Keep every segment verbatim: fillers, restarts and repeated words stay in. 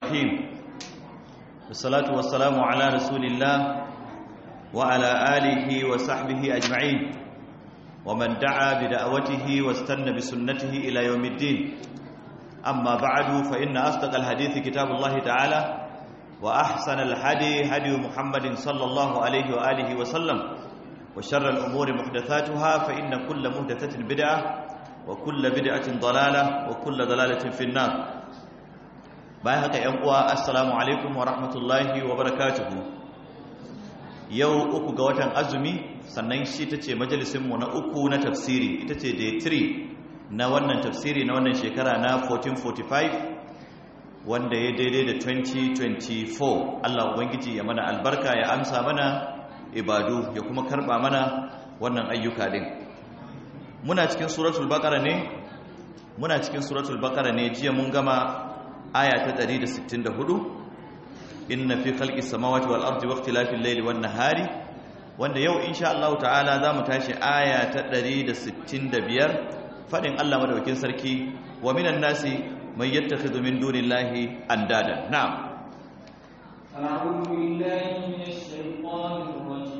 الرحيم والصلاة والسلام على رسول الله وعلى آله وصحبه أجمعين ومن دعا بدعوته واستنى بسنته إلى يوم الدين أما بعد فإن أصدق الحديث كتاب الله تعالى وأحسن الهدي هدي محمد صلى الله عليه وآله وسلم وشر الأمور محدثاتها فإن كل محدثة بدعة وكل بدعة ضلالة وكل ضلالة في النار. bayan haka ‘yan uwa assalamu alaikum wa rahmatullahi wa barakatuhu. Yau uku ga watan azumi, sannan shi ta ce majalisinmu na uku na tafsiri, ita ce day three na wannan tafsiri na wannan shekara na fourteen forty-five wanda ya daidai da twenty twenty-four. Allah Ubangiji ya mana albarka, ya amsa mana ibadu, ya kuma karba mana wannan ayyuka din. Muna cikin suratul baqara ne muna cikin suratul baqara ne jiya mun gama aya ta ɗari da sittin da hudu, inna fi khalqis samawati wal ardi waqtilafil layli wan nahari, wanda yau insha Allah ta'ala zamu tashi aya ta ɗari da sittin da biyar, fadin Allah madaukakin sarki, wa minan nasi may yattakhidhu min dunillahi andada. Na'am. A'udhu billahi minash shaitanir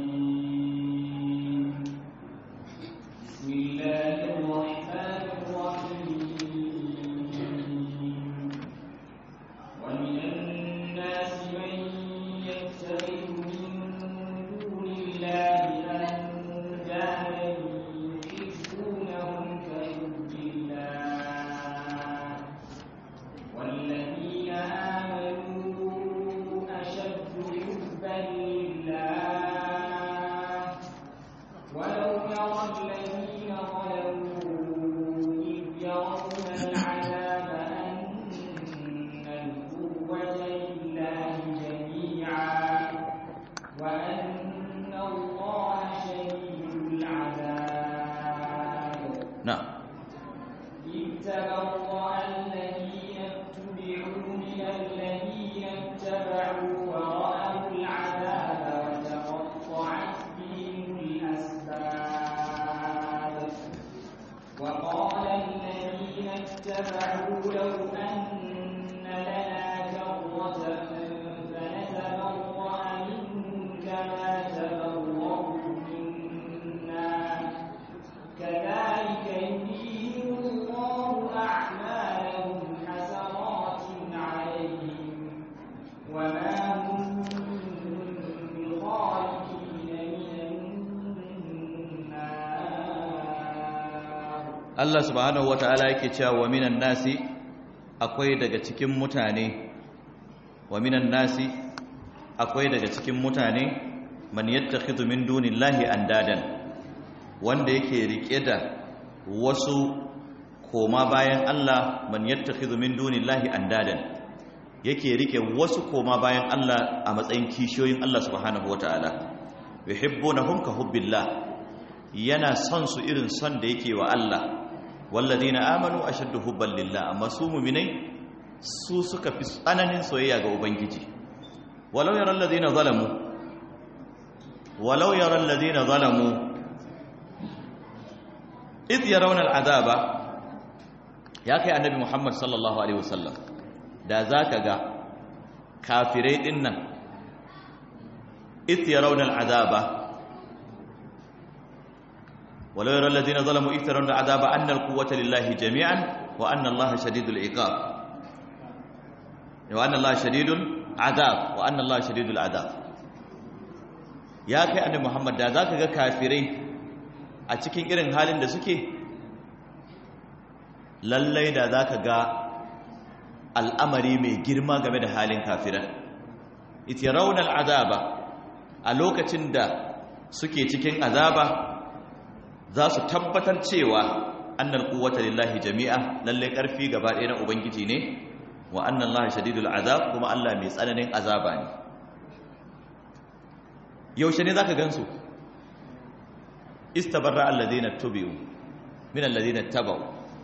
rajim. Bismillahir rahmanir rahim. Allah subhanahu wata'ala yake cewa wa minan nasi, akwai daga cikin mutane, wa minan nasi akwai daga cikin mutane man yattakhidhu min dunillahi andadan, wanda yake rike da wasu koma bayan Allah, man yattakhidhu min dunillahi andadan, yake rike wasu koma bayan Allah a matsayin kishiyoyin Allah subhanahu wata'ala. Yuhibbunahum ka hubbillah, yana son su irin son da yake wa Allah. walladina amanu ashaddu hubban lillah, amma su mu'minai su suka fi tsananin soyayya ga ubangiji. walau yaral ladina zalamu walau yaral ladina zalamu id yarawna al'azaba, ya kai annabi Muhammad sallallahu alaihi wasallam, da zaka ga kafirai dinnan id yarawna al'azaba ولو يرى الذين ظلموا إذ ترون العذاب أن القوة لله جميعا وأن الله شديد العقاب وأن الله شديد العذاب وأن الله شديد العذاب. يا كي أن محمد da zaka ga kafirai a cikin irin halin da suke, lallai da zaka ga al'amari mai girma game da halin kafiran. itiyarawna al'azaba, a lokacin da suke cikin azaba za su tabbatar cewa annal quwwata lillahi jami'a, lalle karfi gaba ɗaya na ubangiji ne, wa anna allaha shadidul azab, kuma Allah mai tsananin azaba ne. yaushe ne zaka gansu? istabarra alladhina tubi'u min alladhina tabau.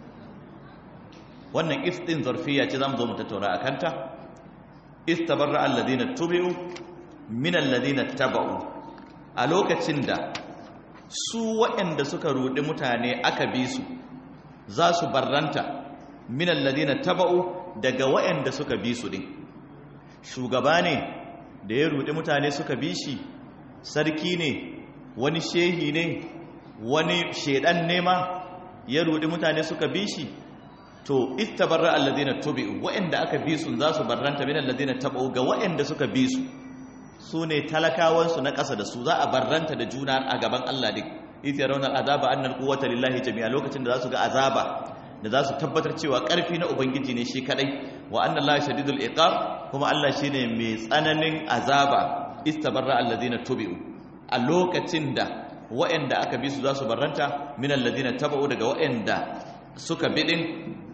wannan if din zarfiya ce zamu zo mu tattauna akan ta. istabarra alladhina tubi'u min alladhina tabau, a lokacin da su waɗanda suka rudi mutane aka bi su za su barranta min alladhina taba'u daga waɗanda suka bi su din. shugaba ne da ya rudi mutane suka bi shi, sarki ne, wani shehi ne, wani shedan ne ma ya rudi mutane suka bi shi, to istabarra alladhina tubi'u, wa'anda aka bi su za su barranta min alladhina tabu ga wa'anda suka bi su, su ne talakawan su na ƙasa da su za a barranta da juna a gaban Allah din. idh yarawna al'azaba anna al-quwwata lillahi jami'a, lokacin da za su ga azaba da za su tabbatar cewa ƙarfi na ubangiji ne shi kadai, wa anna allaha shadidul iqab, kuma Allah shine mai tsananin azaba. istabarra alladhina tubi'u, a lokacin da wa'anda aka bi su za su barranta min alladhina tabu daga wa'anda suka bi din,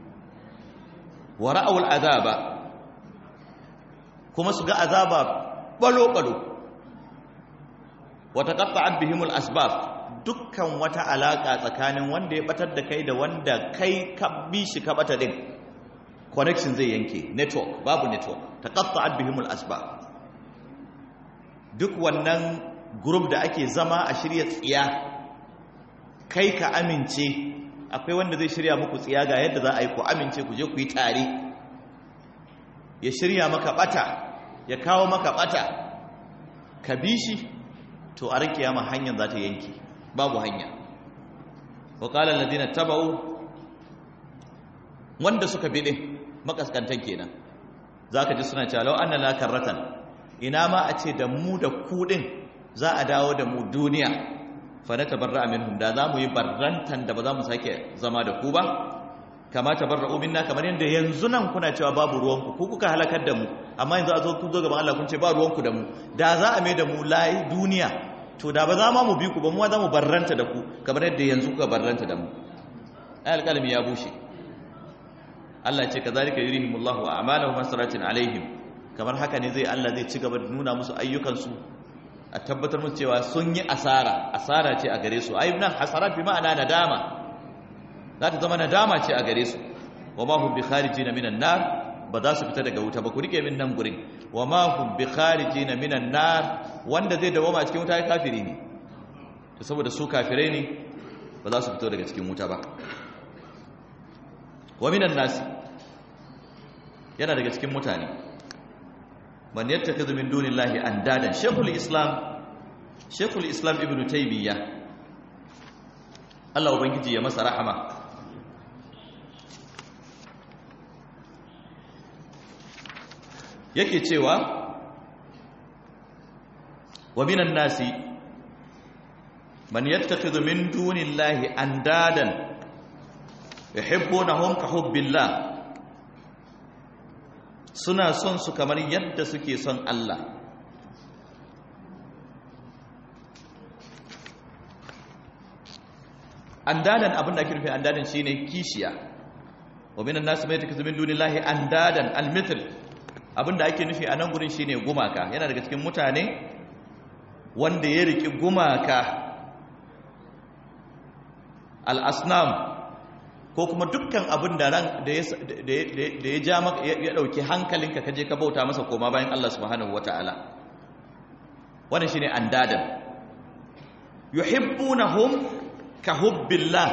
wa ra'aw al'azaba, kuma su ga azaba balo balo, wa taqatta'at bihimul asbab, dukkan wata alaka tsakanin wanda ya batar da kai da wanda kai ka bi shi ka bata din, connection zai yanke, network babu network. taqatta'at bihimul asbab, duk wannan group da ake zama a shirya tsiya, kai ka amince akwai wanda zai shirya muku tsiya ga yadda za a yi ku amince ku je ku yi tare, ya shirya maka bata, ya kawo maka bata, ka bi shi, to a ran kiyama hanyar za ta yanke, babu hanya. wa qala alladhina tabau, wanda suka bi din makaskantan kenan, zaka ji suna cewa law anna la karratan, ina ma a ce da mu da ku din za a dawo da mu duniya, fa na tabarra minhum, da za mu yi barrantan da ba za mu sake zama da ku ba, kama tabarra'u minna, kamar yadda yanzu nan kuna cewa babu ruwanku, ku kuka halakar da mu, amma yanzu a zo ku zo gaban Allah kun ce ba ruwanku da mu, da za a mai da mu layi duniya, to da ba za ma mu bi ku ba, mu za mu barranta da ku kamar yadda yanzu kuka barranta da mu. ai alƙalami ya bushe. Allah ce kazalika yurihimullahu a'malahum hasaratin alaihim, kamar haka ne zai Allah zai ci gaba da nuna musu ayyukansu, a tabbatar musu cewa sun yi asara, asara ce a gare su. ai nan hasarat bi ma'ana nadama, za ta zama nadama ce a gare su. wa ma hum bi kharijin minan nar, ba za su fita daga wuta ba. ku rike min nan gurin, wa ma hum bi kharijin minan nar, wanda zai dawo a cikin wuta ya kafiri ne, to saboda su kafirai ne ba za su fito daga cikin wuta ba. wa minan nasi, yana daga cikin mutane, man yattakhidhu min dunillahi andadan. shaykhul islam shaykhul islam ibnu taymiyya, Allah ubangiji ya masa rahama, yake cewa wa minan nasi man yattakhidhu min dunillahi andadan yuhibbunahum ka hubbillah, suna son su kamar yadda suke son Allah. Andadan, abin da ake nufi andadan shine kishiya. wa minan nasi man yattakhidhu min dunillahi andadan almithl, abin da ake nufi a nan gurin shine gumaka. Yana daga cikin mutane wanda ya riki gumaka, al-asnam, ko kuma dukkan abin da ran da ya ja maka ya dauki hankalinka kaje ka bauta masa koma bayan Allah subhanahu wataala, wannan shine andadan. yuhibbunahum ka hubbillah,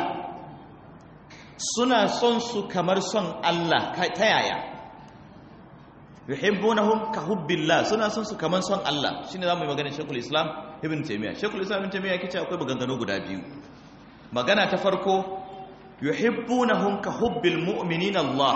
suna son su kamar son Allah. ta yaya? yuhibbunahum ka hubbillah, suna son su kamar son Allah. shine zamu yi magana Sheikhul Islam Ibn Taymiyyah. Sheikhul Islam Ibn Taymiyyah yake cewa akwai maganganu guda biyu. magana ta farko, yuhibbunahum ka hubbil mu'minina Allah,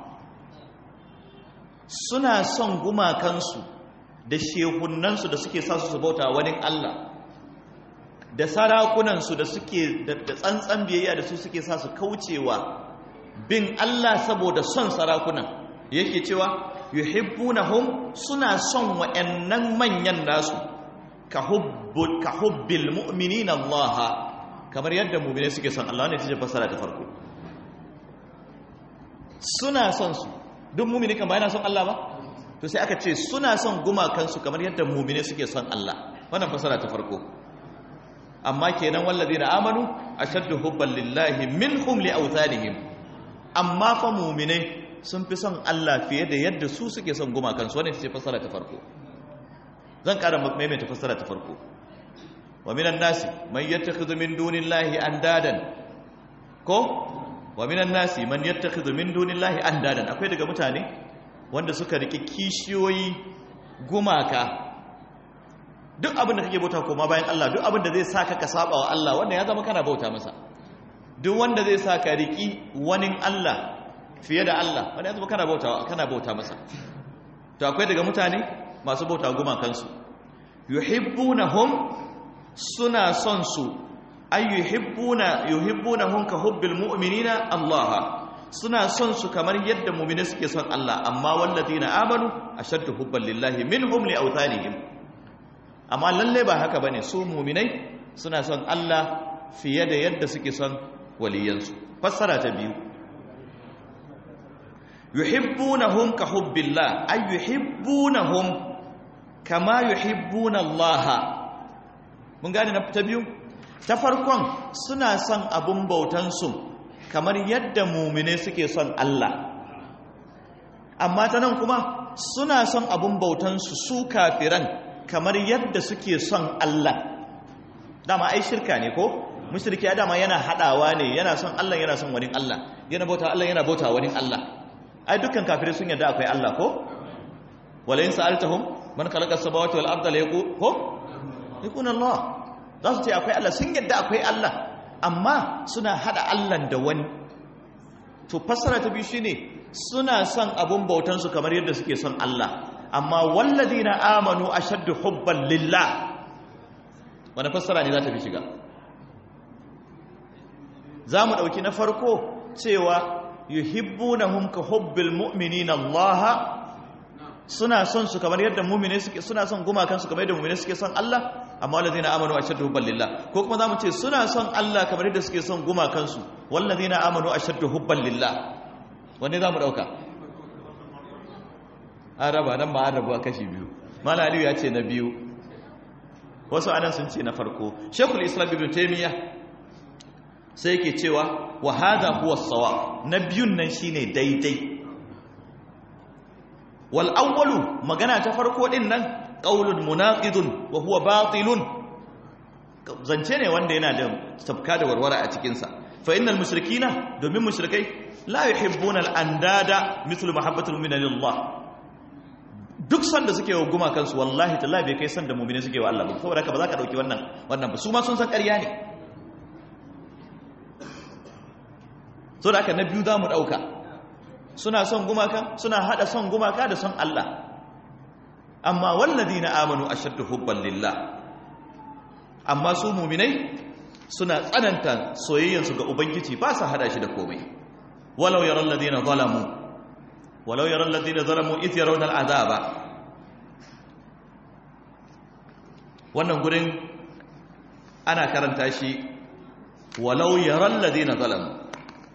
suna son gumakansu da shehunansu da suke sa su su bauta wani Allah, da sarakunansu da suke da tsantsan biyayya da su suke sa su kaucewa bin Allah saboda son sarakunan. yake cewa yuhibbunahum, suna son wa'annan manyan nasu, ka hubbul ka hubbil mu'minina Allah, kamar yadda mu'mini suke son Allah. ne tace fasara ta farko, suna son su. duk mu'mini kan ba yana son Allah ba, to sai aka ce suna son gumakansu kamar yadda mu'mini suke son Allah. wannan fasara ta farko. amma kenan wallazina amanu ashaddu hubban lillahi minhum liawthanihim, amma fa mu'minai sun fi son Allah fiye da yadda su suke son gumakansu. wannan ce fasara ta farko. zan ƙara maimaita fasara ta farko. wa minan nasi man yattakhidhu min dunillahi andadan, ko wa minan nasi man yattakhidhu min dunillahi andadan, akwai daga mutane wanda suka riki kishiyoyi gumaka duk abin da kake bauta koma bayan Allah duk abin da zai saka ka saba wa Allah wanda ya zama kana bauta masa duk wanda zai saka riki wani Allah fiye da Allah wanda ya zama kana bauta kana bauta masa to akwai daga mutane masu bauta gumakansu yuhibbunahum suna son su ay yuhibbuna yuhibbunahum ka hubbil mu'minina Allah suna son su kamar yadda mu'mini suke son Allah amma walladina amanu ashaddu hubban lillahi minhum li awthanihim amma lalle ba haka bane su mu'minai suna son Allah fiye da yadda suke son waliyansu fassara ta biyu yuhibbunahum ka hubbillah ay yuhibbunahum kama yuhibbuna Allah mun gane na ta biyu ta farkon suna son abun bautan su kamar yadda mu'mine suke son Allah amma ta nan kuma suna son abun bautan su su kafiran kamar yadda suke son Allah dama ai shirka ne ko mushriki dama yana hadawa ne yana son Allah yana son wani Allah yana bauta Allah yana bauta wani Allah ai dukkan kafirai sun yarda akwai Allah ko wala in sa'altahum man khalaqa as-samawati wal arda la yaqul ko yakun Allah za su ce akwai Allah sun yarda akwai Allah amma suna hada Allah da wani to fassara ta biyu shine suna son abun bautan su kamar yadda suke son Allah amma walladina amanu ashaddu hubban lillah wannan fassara ne za ta fi shiga za mu dauki na farko cewa yuhibbunahum ka hubbil mu'minina Allah suna son su kamar yadda mu'mine suke suna son gumakan su kamar yadda mu'mine suke son Allah amma walladina amanu ashaddu hubban lillah ko kuma zamu ce suna son Allah kamar yadda suke son gumakan su walladina amanu ashaddu hubban lillah wanne zamu dauka araba nan ba arabu a kashi biyu mallam aliyu ya ce na biyu wasu anan sun ce na farko shaykhul islam ibn taymiyyah sai yake cewa wa hadha huwa as-sawab na biyun nan shine daidai wal awwalu magana ta farko din nan qaulun munaqidun wa huwa batilun zance ne wanda yana da sabka da warwara a cikin sa fa innal mushrikina domin mushrikai la yuhibbuna al-andada mithlu mahabbatul mu'mina lillah duk sanda suke wa gumakan su wallahi tallahi bai kai sanda mu'mini suke wa Allah ba saboda haka ba za ka dauki wannan wannan ba su ma sun san ƙarya ne saboda haka na biyu za mu dauka suna son gumaka suna hada son gumaka da son Allah amma walladina amanu ashaddu hubban lillah amma su mu'minai suna tsananta soyayyansu ga ubangiji ba su hada shi da komai walau yaral ladina zalamu walau yaral ladina zalamu id yarawna al'azaba wannan gurin ana karanta shi walau yaral ladina zalamu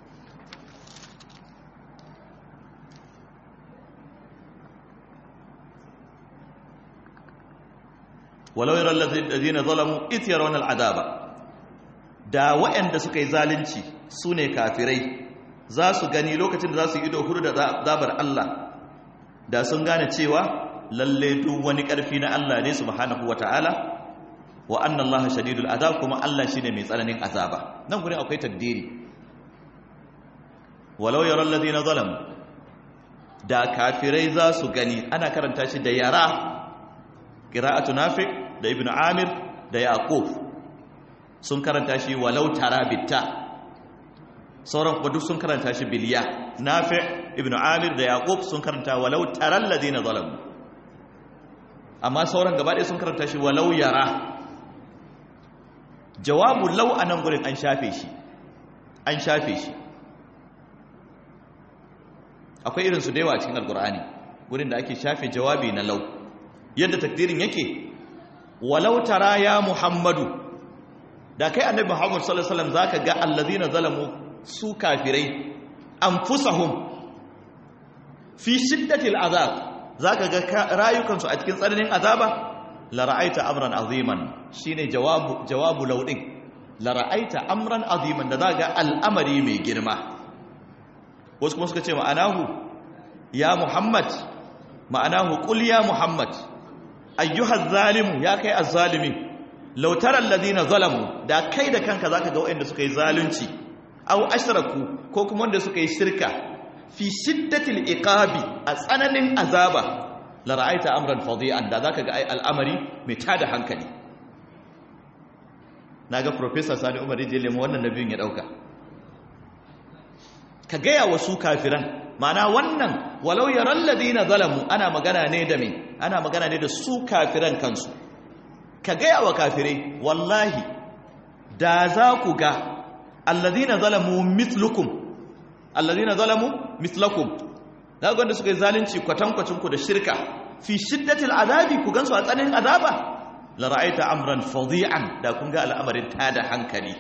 walau yaral ladina zalamu id yarawna al'azaba da waɗanda suka yi zalunci sune kafirai za su gani lokacin da za su yi ido hudu da zabar Allah da sun gane cewa lalle duk wani ƙarfi na Allah ne subhanahu wata'ala wa anna Allah shadidul azab kuma Allah shine mai tsananin azaba nan gurin akwai takdiri walau yaral ladina zalamu da kafirai za su gani ana karanta shi da yara qira'atu nafi da ibn amir da yaqub sun karanta shi walau tara bitta sauran kuma duk sun karanta shi biliya nafi ibn amir da yaqub sun karanta walau taral ladina zalamu amma sauran gaba ɗaya sun karanta shi walau yara jawabu law anan gurin an shafe shi an shafe shi akwai irin su da yawa cikin alqur'ani gurin da ake shafe jawabi na law yadda takdirin yake walau tara ya muhammadu da kai annabi muhammad sallallahu alaihi wasallam zaka ga alladhina zalamu su kafirai anfusahum fi shiddatil azab zaka ga rayukansu a cikin tsananin azaba la ra'aita amran aziman shine jawabu jawabu laudin la ra'aita amran aziman da zaka al'amari mai girma wasu kuma suka ce ma'anahu ya muhammad ma'anahu qul ya muhammad ayyuhaz zalimu ya kai azzalimi law tara alladhina zalamu da kai da kanka zaka ga wanda suka yi zalunci aw ashraku ko kuma wanda suka yi shirka fi shiddatil iqabi a tsananin azaba la ra'aita amran fadi'an da zaka ga ai al'amari mai tada hankali. naga professor Sani Umar Rijele mu wannan nabiyin ya dauka ka gaya wasu kafiran ma'ana wannan walau yaral ladina zalamu ana magana ne da me ana magana ne da su kafiran kansu. ka gaya wa kafirai wallahi da za ku ga alladina zalamu mithlukum alladina zalamu mithlakum da wanda suka yi zalunci kwatankwacin ku da shirka fi shiddatil azabi ku gansu a tsananin azaba la ra'aita amran fadi'an da kun ga al'amarin tada hankali.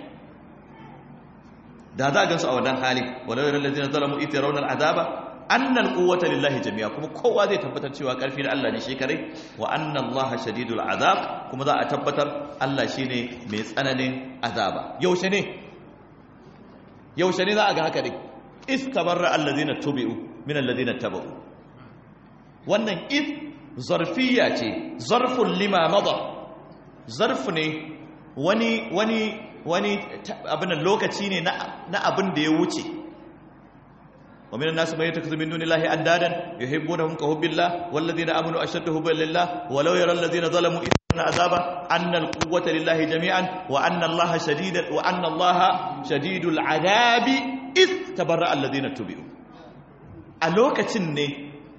da za gansu a wannan hali walau yaral ladina zalamu itirawna al'azaba annal quwwata lillahi jami'a kuma kowa zai tabbatar cewa karfi da Allah ne shi kare wa anna Allah shadidul azab kuma za a tabbatar Allah shine mai tsananin azaba. yaushe ne yaushe ne za a ga haka ne istabarra alladhina tubi'u min alladhina tabu. wannan if zarfiya ce zarfun lima madha zarf ne wani wani wani abin lokaci ne na abin da ya wuce. wa minan nas man yattakhidhu min dunillahi andadan yuhibbunahum ka hubbillah walladhina amanu ashaddu hubban lillah walau yara alladhina zalamu inna azaba anna alquwwata lillahi jami'an wa anna allaha shadidul wa anna allaha shadidul adabi is tabarra alladhina tubi'u. a lokacin ne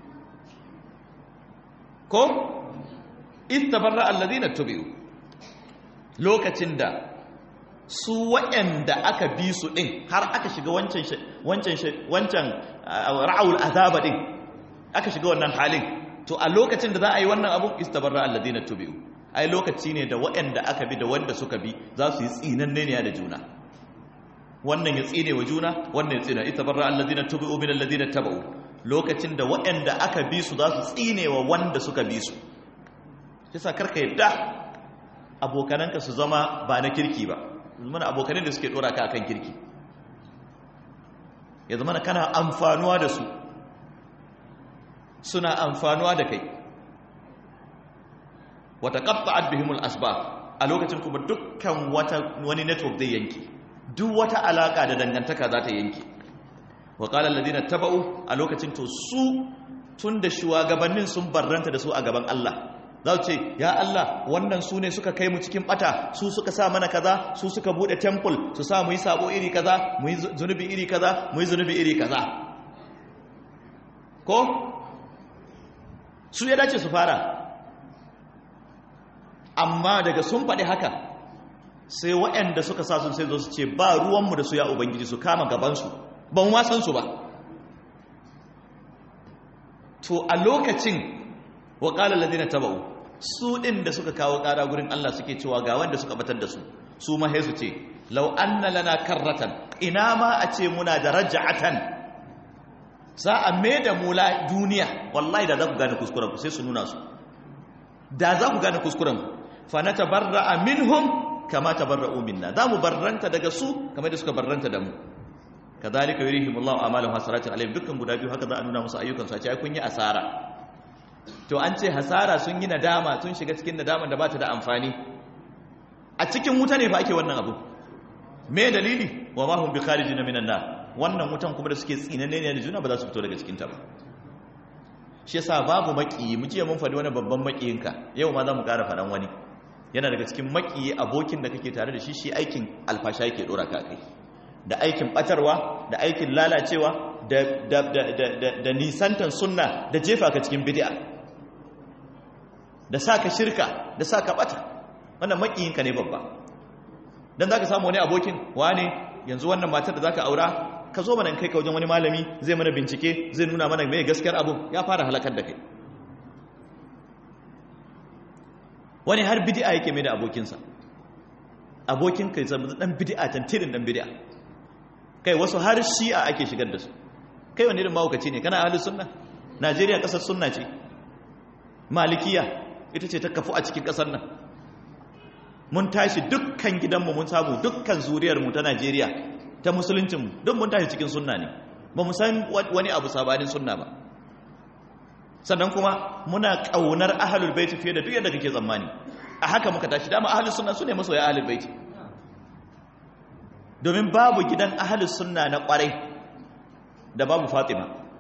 ko is tabarra alladhina tubi'u lokacin da su waɗanda aka bi su ɗin har aka shiga wancan wancan wancan ra'ul azaba ɗin aka shiga wannan halin to a lokacin da za a yi wannan abu istabarra alladhina tubi'u ai lokaci ne da waɗanda aka bi da wanda suka bi za su yi tsinanne ne da juna. wannan ya tsine wa juna wannan ya tsine istabarra alladhina tubi'u min alladhina tabu lokacin da waɗanda aka bi su za su tsine wa wanda suka bi su. yasa karka yadda abokananka su zama ba na kirki ba, zama abokanin da suke dora ka akan kirki, ya zama kana amfanuwa da su, suna amfanuwa da kai. wata qatta'at bihimul asbab a lokacin kuma dukkan wata wani network zai yanki, duk wata alaka da dangantaka za ta yanki. wa qala alladhina tabau a lokacin to su tun da shugabannin sun barranta da su a gaban Allah za su ce ya Allah wannan su ne suka kai mu cikin bata, su suka sa mana kaza, su suka bude temple su sa mu yi sabo iri kaza, mu yi zunubi iri kaza, mu yi zunubi iri kaza, ko su ya dace su fara. amma daga sun faɗi haka sai waɗanda suka sa sun sai zo su ce ba ruwanmu da su ya ubangiji, su kama gabansu ban wasan su ba. to a lokacin wa qala alladhina tabau su din da suka kawo ƙara gurin Allah suke cewa ga wanda suka batar da su, su ma sai su ce law anna lana karratan, ina ma a ce muna da raj'atan, za a mai da mu la duniya, wallahi da za ku gane kuskuren ku, sai su nuna su da za ku gane kuskuren ku, fa natabarra'a minhum kama tabarra'u minna, za mu barranta daga su kamar da suka barranta da mu. kadhalika yurihimullahu a'malahum hasaratin alayhim, dukkan guda biyu haka za a nuna musu ayyukan su a ce ai kun yi asara. to an ce hasara sun yi nadama, sun shiga cikin nadaman da ba ta da amfani. a cikin wuta ne fa ake wannan abu. me dalili? wa ma hum bi kharijin minan nar, wannan wutan kuma da suke tsinanne ne da juna ba za su fito daga cikin ta ba. shi yasa babu makiyi, mu jiya mun faɗi wani babban makiyinka, yau ma za mu ƙara faɗan wani. yana daga cikin makiyi abokin da kake tare da shi, shi aikin alfasha yake dora ka kai, da aikin batarwa, da aikin lalacewa, da da da da da nisantan sunna, da jefa ka cikin bid'a, da saka shirka, da saka bata. wannan makiyinka ne babba. dan zaka samu wani abokin, wane yanzu wannan matar da zaka aura, ka zo mana kai ka wajen wani malami zai mana bincike, zai nuna mana mai gaskiyar abu, ya fara halakar da kai. wani har bid'a yake mai da abokinsa, abokin kai zama dan bid'a, tantirin dan bid'a. kai wasu har shi'a ake shigar da su. kai wani irin mahaukaci ne? kana ahlus sunna? Najeriya kasar sunna ce, malikiya ita ce ta kafu a cikin kasar nan. mun tashi dukkan gidanmu mun samu, dukkan zuriyarmu ta Najeriya ta musuluncinmu duk mun tashi cikin sunna ne, ba mu san wani abu sabanin sunna ba. sannan kuma muna kaunar ahlul bait fiye da duk yadda kake tsammani. a haka muka tashi, dama ahlus sunna sune masoya ahlul bait. domin babu gidan ahlus sunna na kwarai da babu Fatima.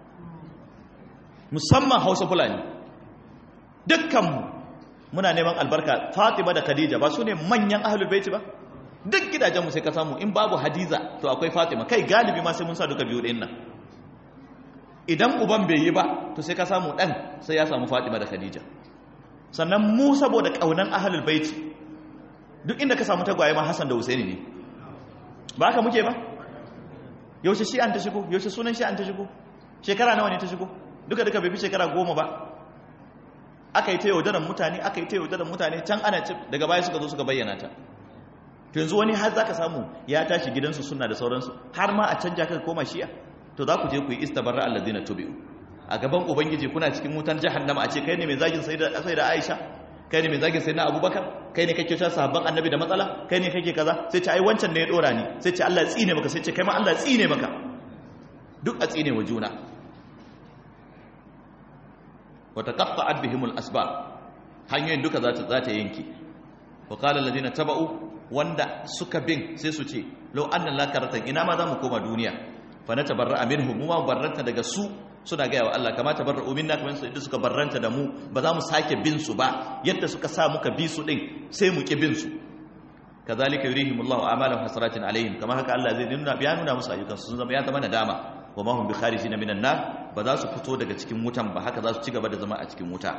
musamman Hausa Fulani dukkanmu muna neman albarka. Fatima da Khadija ba su ne manyan ahlul baiti ba? Duk gidajenmu sai ka samu in babu Hadiza to akwai Fatima, kai galibi ma sai mun sa duka biyu ɗin nan. Idan uban bai yi ba to sai ka samu ɗan sai ya samu Fatima da Khadija. Sannan mu saboda ƙaunan ahlul baiti duk inda ka samu tagwaye ma Hassan da Husaini ne, ba haka muke ba? Yaushe shi an ta shigo? Yaushe sunan shi an ta shigo? Shekara nawa ne ta shigo? Duka duka bai fi shekara goma ba. Aka yi ta yaudaran mutane, aka yi ta yaudaran mutane, can ana ci daga baya suka zo suka bayyana ta. To yanzu wani har zaka samu ya tashi gidansu sunna da sauransu, har ma a canja ka koma shi'a. To za ku je ku yi istabarra alladhina tubi'u a gaban ubangiji, kuna cikin wutan jahannama, a ce kai ne mai zagin sayyida sayyida Aisha, kai ne mai zagin sayyidina Abubakar, kai ne kake cewa sahabban annabi da matsala, kai ne kake kaza, sai ce ai wancan ne ya dora ni, sai ce Allah ya tsine maka, sai ce kai ma Allah ya tsine maka. Duk a tsine wa juna. wa taqatta'at bihimul asbab, hanyoyin duka za ta za ta yanki. Wa qala alladhina taba'u, wanda suka bin sai su ce law anna la karatan, ina ma za mu koma duniya, fa na tabarra'a minhum, mu ma barranta daga su. Suna gaya wa Allah kama tabarra'u minna, kamar su yadda suka barranta da mu, ba za mu sake bin su ba, yadda suka sa muka bi su din sai mu ki bin su. Kazalika yurihimullahu a'malahum hasaratin alaihim, kamar haka Allah zai nuna ya nuna musu ayyukan su sun zama ya zama nadama. Wa ma hum bi kharijin minan nar, ba za su fito daga cikin wutan ba, haka za su ci gaba da zama a cikin wuta.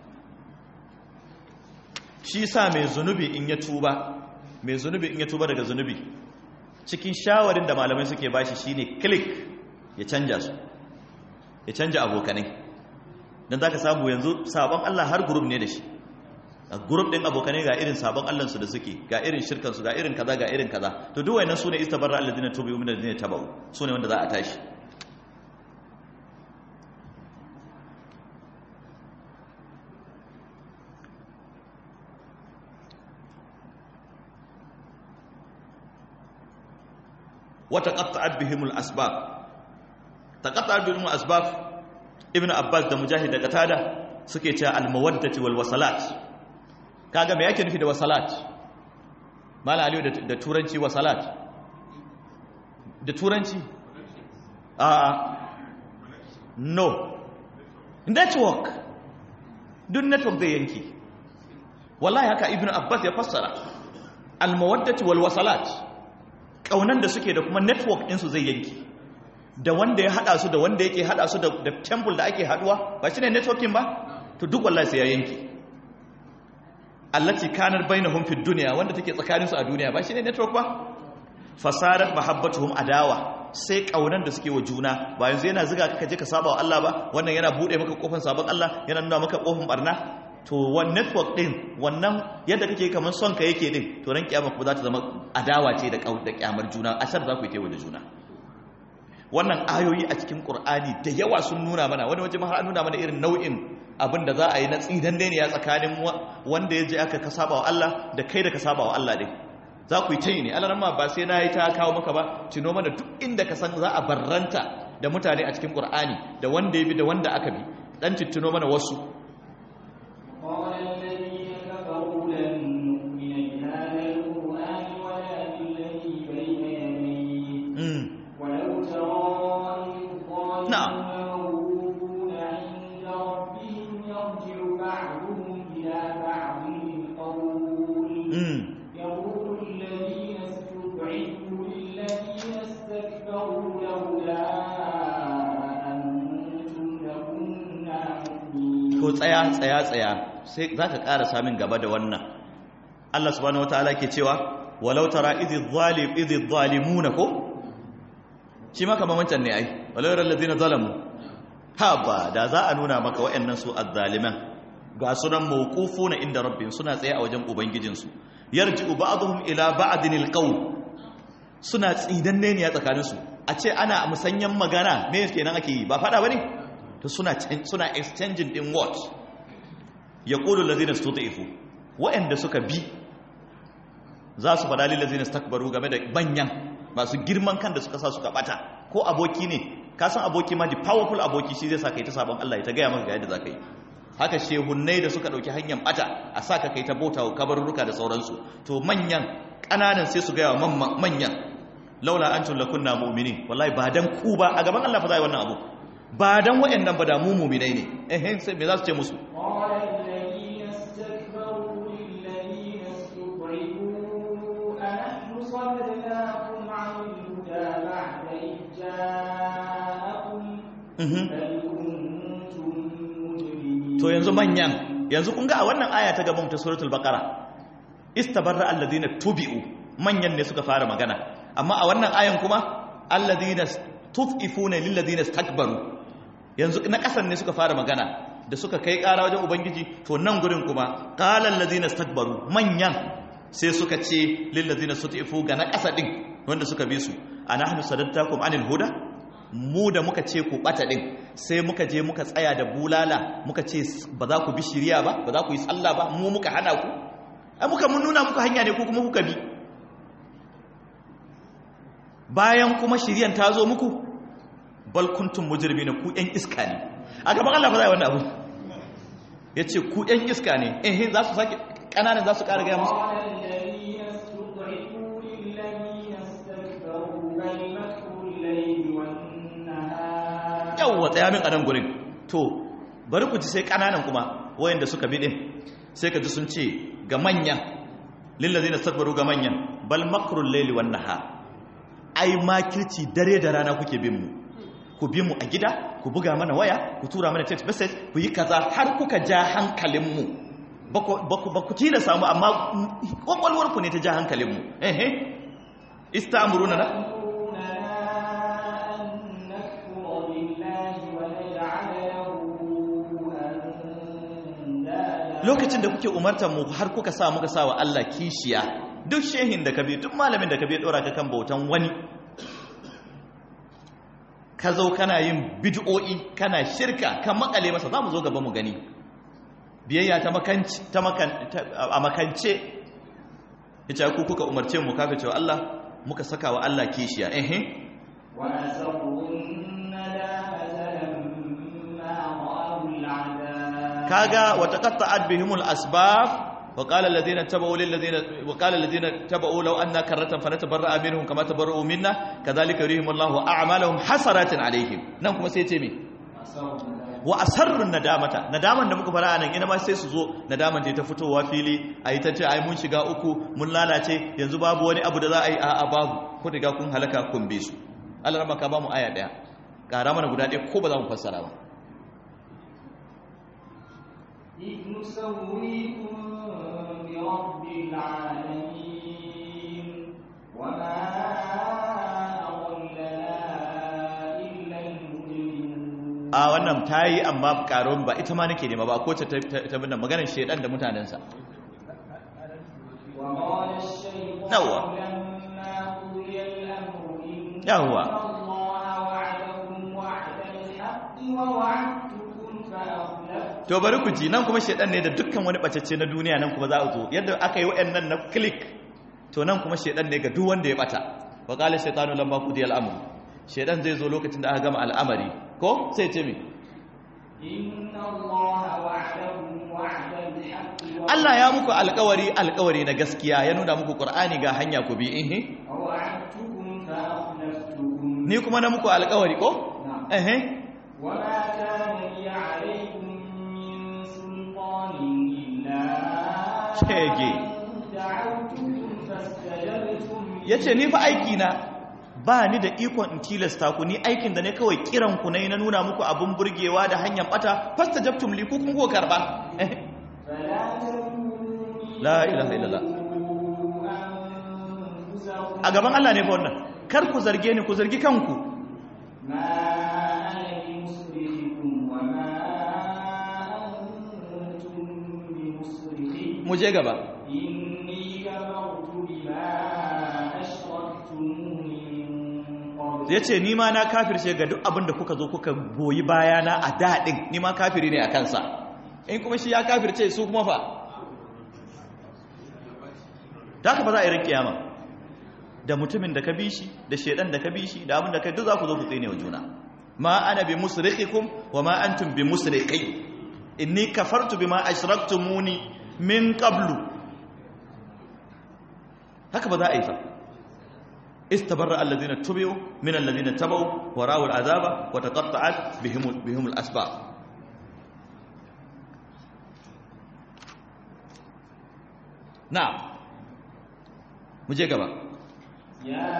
Shi sa mai zunubi in ya tuba, mai zunubi in ya tuba daga zunubi, cikin shawarin da malamai suke bashi shine click ya canja su, ya canja abokanai. Dan zaka samu yanzu sabon Allah har group ne da shi, a group din abokanai ga irin sabon Allah su da suke, ga irin shirkan su, ga irin kaza ga irin kaza. To duk wayannan sune istabarra alladhina tubu min alladhina tabu, sune wanda za a tashi. wa taqatta'at bihimul asbab, taqatta'at bihimul asbab. Ibn Abbas da Mujahid da Qatada suke cewa al-mawaddati wal wasalat. Kaga me yake nufi da wasalat? Mala Aliyu da, da turanci wasalat, da turanci a no network, duk network zai yanki. Wallahi haka Ibn Abbas ya fassara al-mawaddati wal wasalat, kaunan da suke da kuma network ɗinsu zai yanki, da wanda ya hada su da wanda yake hada su da, da temple da ake haduwa, ba shine networking ba? To duk wallahi sai ya yanki. Allati kanar bainahum fid dunya, wanda take tsakaninsu a duniya, ba shine network ba? Fasarat mahabbatuhum adawa, sai kaunan da suke wa juna, ba yanzu yana zuga ka je ka saba wa Allah ba, wannan yana bude maka kofar sabon Allah, yana nuna maka kofar barna. To wannan network din, wannan yadda kake kaman son ka yake din, to ran kiyama kuma za ta zama adawa ce da da kyamar juna, ashar za ku yi tewa da juna. Wannan ayoyi a cikin Qur'ani da yawa sun nuna mana, wani waje ma har nuna mana irin nau'in abin da za a yi na tsidan ne ya tsakanin wanda ya je aka ka saba wa Allah da kai da ka saba wa Allah din. Za ku yi tayi ne, Allah ma ba sai na yi ta kawo maka ba, tuno mana duk inda ka san za a barranta da mutane a cikin Qur'ani, da wanda ya bi da wanda aka bi, dan tuno mana wasu. قال الذين كفروا لن نؤمن بهذا القرآن ولا بالذي بين يديه ولو ترى إذ الظالمون موقوفون عند ربهم يرجع بعضهم إلى بعض القول يقول الذين استضعفوا للذين استكبروا لولا أنتم لكنا مؤمنين. To tsaya tsaya tsaya sai zaka ƙara samin gaba da wannan. Allah subhanahu wataala ke cewa walau tara idh zalim idh zalimuna, ko shi ma kaman wancan ne ai, walau yaral ladina zalamu, ha ba da za a nuna maka wayannan su azzaliman ga sunan mawqufuna inda rabbihim, suna tsaye a wajen ubangijin su, yarji'u ba'dhum ila ba'din alqawl, suna tsidanne ne a tsakanin su, a ce ana musanyan magana, me kenan ake yi, ba fada bane? To suna suna exchanging din words. Yaqulu allazina istud'ifu, wa'anda suka bi za su fada lil ladzina istakbaru, game da banyan masu girman kan da suka sa suka bata. Ko aboki ne, ka san aboki ma, the powerful aboki shi zai sa kai ta sabon Allah ya ta gaya maka ga yadda zaka yi. Haka shehunnai da suka dauki hanyar bata, a saka kai ta bota wa kabarurruka da sauransu. To manyan kananan sai su gaya wa manyan, laula antum lakunna mu'minin, wallahi ba dan ku ba, a gaban Allah fa zai wannan abu. ba dan wayannan ba da mu mu'minai ne eh sai me za su ce musu to yanzu manyan yanzu kun ga a wannan aya ta gaban ta suratul baqara istabarra alladhina tubi'u manyan ne suka fara magana amma a wannan ayan kuma alladhina tud'ifuna lil ladina istakbaru yanzu na kasan ne suka fara magana da suka kai ƙara wajen ubangiji to nan gurin kuma qala alladhina istakbaru manyan sai suka ce lil ladina tud'ifu ga na kasa din wanda suka bi su anahnu sadadtakum anil huda mu da muka ce ku bata din sai muka je muka tsaya da bulala muka ce ba za ku bi shiriya ba ba za ku yi sallah ba mu muka hana ku ai muka mun nuna muku hanya ne ko kuma kuka bi bayan kuma shiriyan ta zo muku bal kuntum mujrimina ku ɗan iska ne a gaban Allah ba zai wannan abu yace ku ɗan iska ne eh za su sake kananan za su ƙara ga musu yawwa tsaya min a nan gurin to bari ku ji sai kananan kuma wayanda suka bi din sai ka ji sun ce ga manyan lillazina istakbaru ga manyan bal makrul layli wan nahar ai makirci dare da rana kuke bin mu ku bi mu a gida ku buga mana waya ku tura mana text message ku yi kaza har kuka ja hankalin mu ba ku ba ku tila samu amma kwakwalwar ku ne ta ja hankalin mu eh eh istamuruna na lokacin da kuke umartar mu har kuka sa muka sa wa Allah kishiya duk shehin da ka bi duk malamin da ka bi dora ka kan bautan wani ka zo kana yin bid'o'i kana shirka kan makale masa zamu zo gaba mu gani biyayya ta makanci ta makan a makance ita ku kuka umarce mu kafa cewa Allah muka saka wa Allah kishiya eh eh wa asrun kaga wa taqatta'at bihimul asbab wa qala alladhina tabu lil ladina wa qala alladhina tabu law anna karratan fanatabarra'a minhum kama tabarra'u minna kadhalika yurihimullahu a'malahum hasaratin alaihim nan kuma sai ya ce me wa asarru nadamata nadaman da muka fara anan ina ma sai su zo nadaman ta fitowa fili ayi ta ce ai mun shiga uku mun lalace yanzu babu wani abu da za a yi a babu ku riga kun halaka kun bi su Allah ramaka ba mu aya daya kara mana guda ɗaya ko ba za mu fassara ba إذ نسويكم برب العالمين وما أضلنا إلا المجرمون a wannan tayi amma karon ba ita ma nake nema ba ko ta ta bin maganar shedan da mutanensa wa qala ash-shaytanu yawa lamma qudiya al-amru inna yawa Allaha wa'adakum wa'da al-haqqi wa wa'adtukum fa to bari ku ji nan kuma shedan ne da dukkan wani bacacce na duniya nan kuma za a zo yadda aka yi wayannan na click to nan kuma shedan ne ga duk wanda ya bata wa qala shaytanu lamma qudiya al-amr shedan zai zo lokacin da aka gama al'amari ko sai ce mi inna Allaha wa'adakum wa'da al-haqqi wa Allah ya muku alƙawari alƙawari na gaskiya ya nuna muku Qur'ani ga hanya ku bi eh wa'adtukum fa akhlaftukum ni kuma na muku alƙawari ko eh wa ma kana li 'alaykum min sultanin illa shege da'awtukum fastajabtum yace ni fa aiki na ba ni da ikon in tilasta ku ni aikin da ne kawai kiran ku ne na nuna muku abun burgewa da hanyar bata fastajabtum li ku kun go karba la ilaha illallah a gaban Allah ne fa wannan kar ku zarge ni ku zargi kanku mu je gaba ya ce ni ma na kafirce ga duk abin da kuka zo kuka goyi bayana a daɗin ni ma kafiri ne a kansa in kuma shi ya kafirce su kuma fa ta haka ba za a yi rin kiyama da mutumin da ka bi shi da shaidan da ka bi shi da abin da ka duk za ku zo ku tsine wa juna ma ana bi musrikikum wa ma antum bi musriqi inni kafartu bima ashraktumuni min qablu haka ba za a yi fa istabarra alladhina tubi'u min alladhina tabu wa ra'u al'azaba wa taqatta'at bihim bihim al'asbab. na'am muje gaba. ya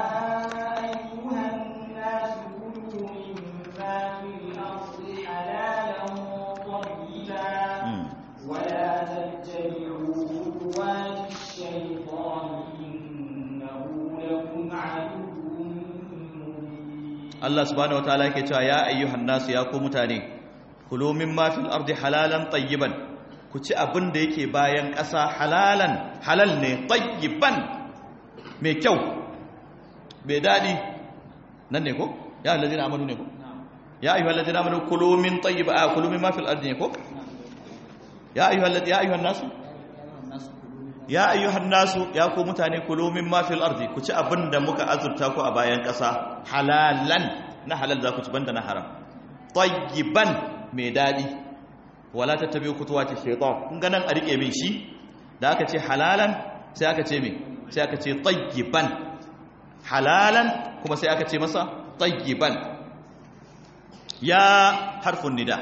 ayyuhan nas kulu mimma fil ardi halalan tayyiban wa la tattabi'u khutuwati ash-shaytan innahu lakum aduwwun mubin. Allah subhanahu wataala yake cewa ya ayyuhan nas, ya ku mutane, kulu mimma fil ardi halalan tayyiban, ku ci abin da yake bayan ƙasa halalan, halal ne, tayyiban, mai kyau, mai daɗi. Nan ne ko? Ya allazina amanu ne ko? Ya ayyuhal ladzina amanu kulu min tayyiba, a kulu mimma fil ardi ne ko? Ya ayyuhal ladzina, ya ayyuhan nasu, ya ayyuhan nasu, ya ku mutane, kulu mimma fil ardi, ku ci abin da muka azurta ku a bayan ƙasa halalan, na halal za ku ci banda na haram, tayyiban, mai daɗi. Wala tattabi'u khutuwati shaytan. Kun ga nan a rike min shi da aka ce halalan sai aka ce me, sai aka ce tayyiban. Halalan kuma sai aka ce masa tayyiban. Ya harfun nida,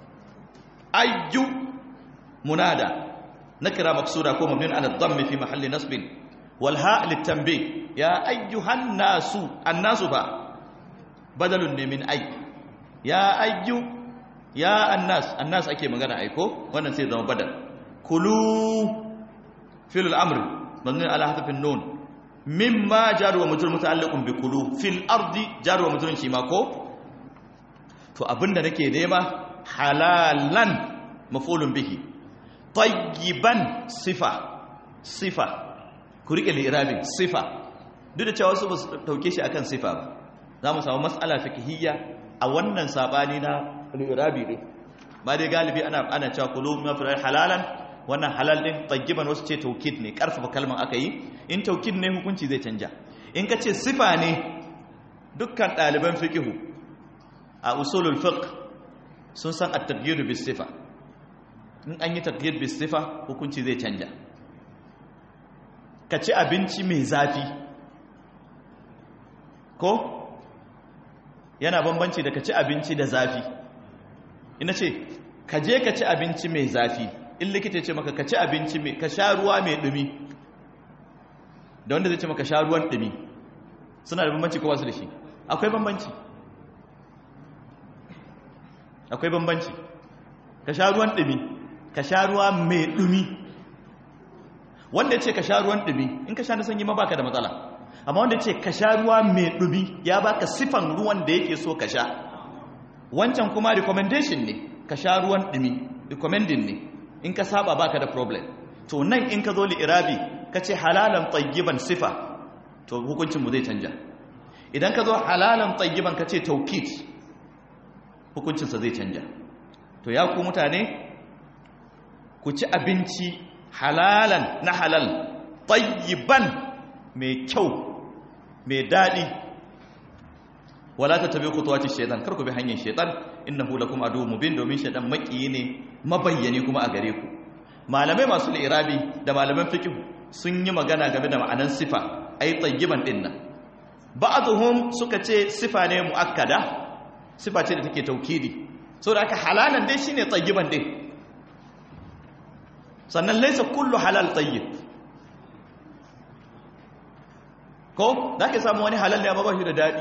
ayyu munada, nakira maksuda ko mabniun ala dhammi fi mahalli nasbin, wal ha litanbih. Ya ayyuhan nasu, annasu ba badalun ne min ay. Ya ayyu, ya annas, annas ake magana aiko, wannan sai zama badal. Kulu fil amr mabni ala hadfin nun, mimma jaru wa majrur muta'alliqun bi kulu, fil ardi jaru wa majrur shi ma ko. To abinda nake nema halalan maf'ulun bihi, tayyiban sifa, sifa ku rike li'irabin sifa, duk da cewa wasu ba su dauke shi akan sifa ba. Za mu samu mas'ala fiqhiyya a wannan sabani na al-irabi ne, ba dai galibi ana ana cewa kulu ma fi halalan, wannan halal din, tayyiban wasu ce taukid ne, karfafa kalman aka yi. In taukid ne hukunci zai canja. In ka ce sifa ne, dukkan ɗaliban fiqhu a usulul fiqh sun san at-taghyir bis sifa. In an yi taghyir bis sifa hukunci zai canja. Ka ci abinci mai zafi ko yana bambanci da ka ci abinci da zafi. Ina ce ka je ka ci abinci mai zafi, in likita ce maka ka ci abinci mai, ka sha ruwa mai dumi, da wanda zai ce maka sha ruwan dumi, suna da bambanci ko wasu da shi? Akwai bambanci, akwai bambanci. Ka sha ruwan dumi, ka sha ruwa mai dumi. Wanda ya ce ka sha ruwan dumi, in ka sha na sanyi ma baka da matsala, amma wanda ya ce ka sha ruwa mai dumi ya baka sifan ruwan da yake so ka sha. Wancan kuma recommendation ne, ka sha ruwan dumi, recommending ne, in ka saba baka da problem. To nan in ka zo li'irabi ka ce halalan tayyiban sifa, to hukuncin mu zai canja. Idan ka zo halalan tayyiban ka ce taukid, hukuncin sa zai canja. To ya ku mutane, ku ci abinci halalan na halal, tayyiban mai kyau, mai dadi. Wala tattabi'u khutuwati shaytan, kar ku bi hanyar shaytan, innahu lakum aduwwun mubin, domin shaytan makiyi ne mabayyani kuma a gare ku. Malamai masu li'irabi da malaman fiqh sun yi magana game da ma'anan sifa, ai tayyiban din nan. Ba'dhum suka ce sifa ne muakkada, sifa ce da take taukidi, saboda haka halalan dai shine tayyiban din. Sannan laysa kullu halal tayyib, ko da ke samu wani halal ne amma ba shi da dadi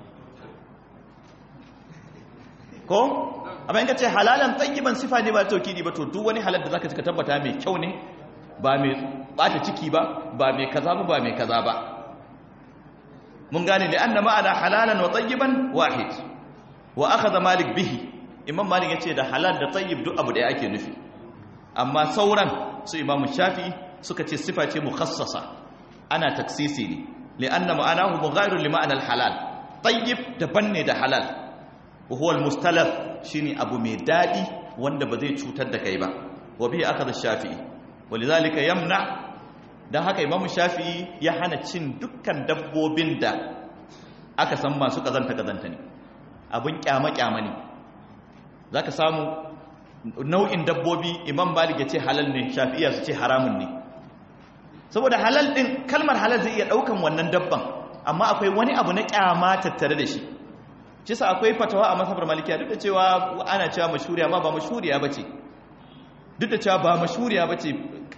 ko? Amma in ka ce halalan tayyiban sifa ne ba taukidi ba, to duk wani halal da zaka ci ka tabbata mai kyau ne, ba mai bata ciki ba, ba mai kaza ba, ba mai kaza ba. Mun gane da anna ma'ana halalan wa tayyiban wahid, wa akhadha Malik bihi. Imam Malik yace da halal da tayyib duk abu da yake nufi. Amma sauran su Imam Shafi'i suka ce sifa ce mukhassasa, ana taksisi ne, li'anna ma'anahu mughayirun li ma'anal halal. Tayyib daban ne da halal. Wa huwa al-mustalaf, shine abu mai dadi wanda ba zai cutar da kai ba. Wa bihi akhadha Shafi'i, walidhalika yamna, dan haka Imam Shafi'i ya hana cin dukkan dabbobin da aka san masu kazanta kazanta ne, abun kyama kyama ne. Zaka samu nau'in dabbobi Imam Malik ya ce halal ne, Shafi'iyya su ce haramun ne. Saboda halal din, kalmar halal zai iya daukan wannan dabban, amma akwai wani abu na kyama tattare da shi shi sa akwai fatawa a mazhabar malikiya duk da cewa ana cewa mashhuriya ma ba mashhuriya bace duk da cewa ba mashhuriya bace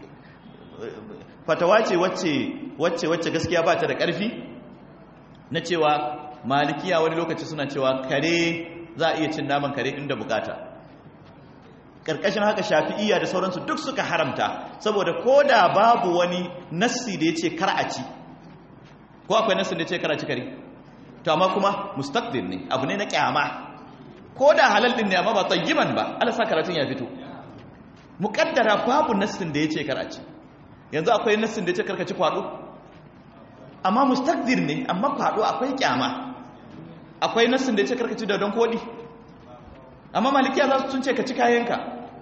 fatawa ce wacce wacce wacce gaskiya ba ta da ƙarfi na cewa malikiya wani lokaci suna cewa kare za a iya cin naman kare inda bukata karkashin haka shafi'iyya da sauransu duk suka haramta saboda koda babu wani nassi da yace kar a ci ko akwai nassin da yace kar a ci kare to amma kuma mustaqdir ne abu ne na kyama koda halal din ne amma ba tayyiban ba Allah sa karatun ya fito muqaddara babu nassin da yace kar a ci yanzu akwai nassin da yace kar ka ci kwado amma mustaqdir ne amma kwado akwai kyama akwai nassin da yace kar ka ci da don kodi amma malikiya za su sun ce ka ci kayanka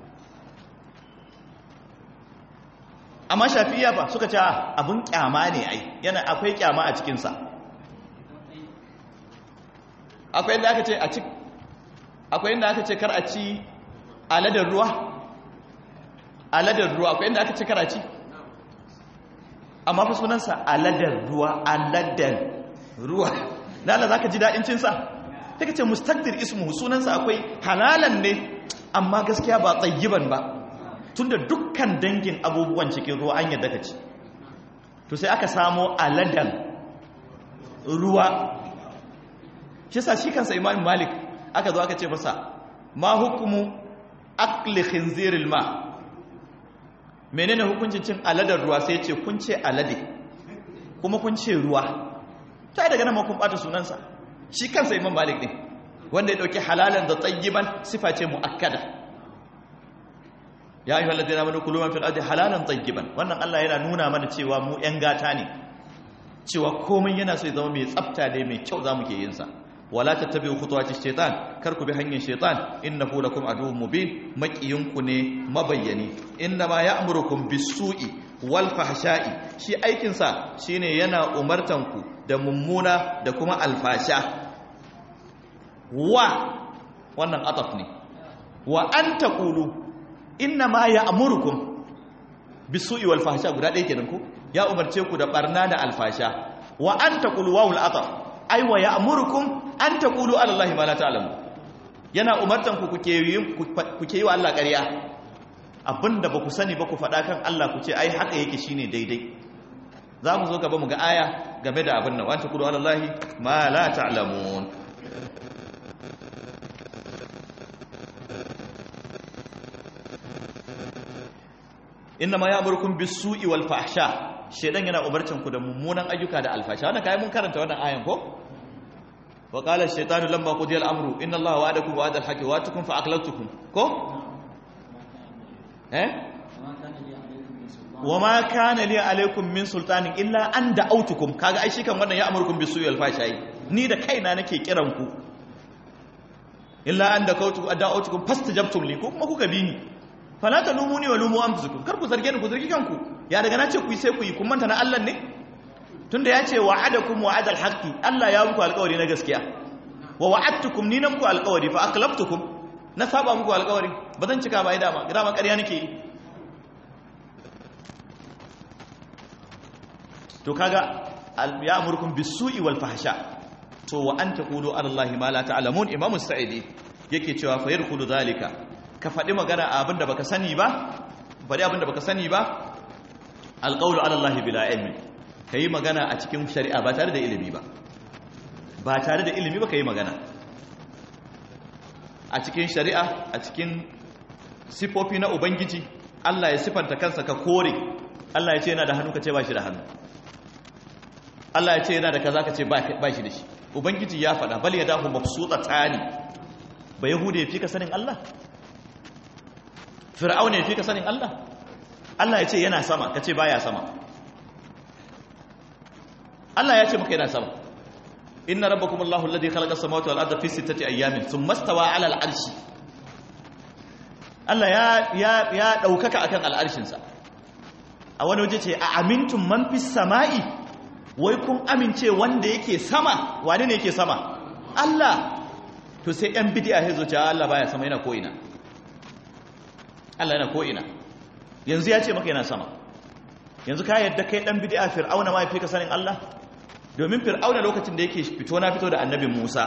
amma shafi'iyya ba suka ce abin kyama ne ai yana akwai kyama a cikinsa akwai inda aka ce a ci akwai inda aka ce kar a ci aladar ruwa aladar ruwa akwai inda aka ce kar a ci amma fa sunansa aladar ruwa aladar ruwa lalla zaka ji dadin cinsa take ce mustaqdir ismuhu sunansa akwai halalan ne amma gaskiya ba tayyiban ba tunda dukkan dangin abubuwan cikin ruwa an yadda kace to sai aka samo aladan ruwa shi sa shi kansa Imam Malik aka zo aka ce masa ma hukumu akli khinziril ma menene hukuncin cin aladar ruwa sai ya ce kun ce alade kuma kun ce ruwa ta daga nan ma kun bata sunansa shi kansa Imam Malik ne wanda ya dauki halalan da tayyiban sifa ce muakkada ya ayyuhal ladina amanu kulu min fil ardi halalan tayyiban wannan Allah yana nuna mana cewa mu yan gata ne cewa komai yana so ya zama mai tsafta da mai kyau zamu ke yin sa wala tattabi'u khutuwati shaytan kar ku bi hanyar shaytan innahu lakum aduwwun mubin makiyinku ne mabayyani innama ya'murukum bis-su'i wal fahsha'i shi aikin sa shine yana umartanku da mummuna da kuma alfasha wa wannan ataf ne wa an taqulu innama ya'murukum bisu'i wal fahsha guda ɗaya kenan ku ya umarce ku da barna da alfasha wa an taqulu wa al ataf ay wa ya'murukum an taqulu ala allahi ma la ta'lamu yana umartan ku kuke yi kuke yi wa Allah ƙarya abinda ba ku sani ba ku faɗa kan Allah ku ce ai haka yake shine daidai za mu zo gaba mu ga aya game da abin nan wa taqulu ala allahi ma la ta'lamun innama ya'murukum bis-su'i wal fahsha shedan yana umarcin ku da mummunan ayyuka da alfasha wannan kai mun karanta wannan ayan ko wa qala ash-shaytanu lamma qudiya al-amru inna allaha wa'adakum wa'ada al-haqqi wa atukum fa aqlaltukum ko eh wa ma kana li alaykum min sultanin illa an da'awtukum kaga ai shi kan wannan ya'murukum bis-su'i wal fahsha ni da kaina nake kiran ku illa an da'awtukum fastajabtum li ko kuma kuka bi ni fala ta lumuni wa lumu anfusukum kar ku zarge ni ku zargi kanku ya daga na ce ku yi sai ku yi kun manta na Allah ne tunda ya ce wa'adakum wa'adal haqqi Allah ya muku alƙawari na gaskiya wa wa'adtukum ni na muku alƙawari fa aqlabtukum na saba muku alƙawari ba zan cika ba ai dama dama ƙarya nake yi to kaga ya amurkum bisu'i wal fahsha to wa an taqulu ala allahi ma la ta'lamun imam as-sa'idi yake cewa fa yadkhulu zalika ka faɗi magana abinda baka sani ba faɗi abinda baka sani ba alqawlu ala allahi bila ilmi kai magana a cikin shari'a ba tare da ilimi ba ba tare da ilimi ba kai magana a cikin shari'a a cikin sifofi na ubangiji Allah ya sifanta kansa ka kore Allah ya ce yana da hannu ka ce ba shi da hannu Allah ya ce yana da kaza ka ce ba shi da shi ubangiji ya faɗa bal yadahu mabsutatani ba yahude fi ka sanin Allah fir'auna ya fi ka sanin Allah Allah ya ce yana sama ka ce baya sama Allah ya ce maka yana sama inna rabbakum Allahu alladhi khalaqa as-samawati wal arda fi sittati ayyamin thumma istawa 'ala al-'arshi Allah ya ya ya daukaka akan al-arshin sa a wani waje ce a amintum man fis sama'i wai kun amince wanda yake sama wane ne yake sama Allah to sai yan bid'a sai zo ce Allah baya sama yana ko ina Allah yana ko'ina yanzu ya ce maka yana sama yanzu ka yadda kai ɗan bid'a fir'auna ma ya fi ka sanin Allah domin fir'auna lokacin da yake fito na fito da annabin Musa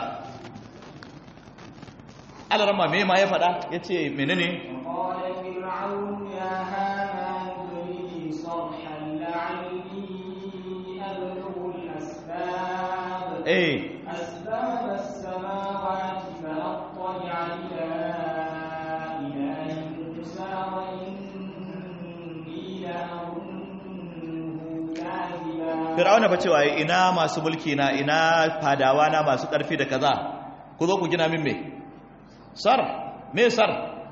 alarama me ma ya faɗa yace menene qala fir'aun ya haman li sarhan la'alli ablughu al-asbab eh asbab as-samawati fa attali'a ila ilahi Musa wa inni la'azunnuhu kadhiba. fir'auna ba cewa ina masu mulki na ina fadawa na masu ƙarfi da kaza ku zo ku gina min me sar me sar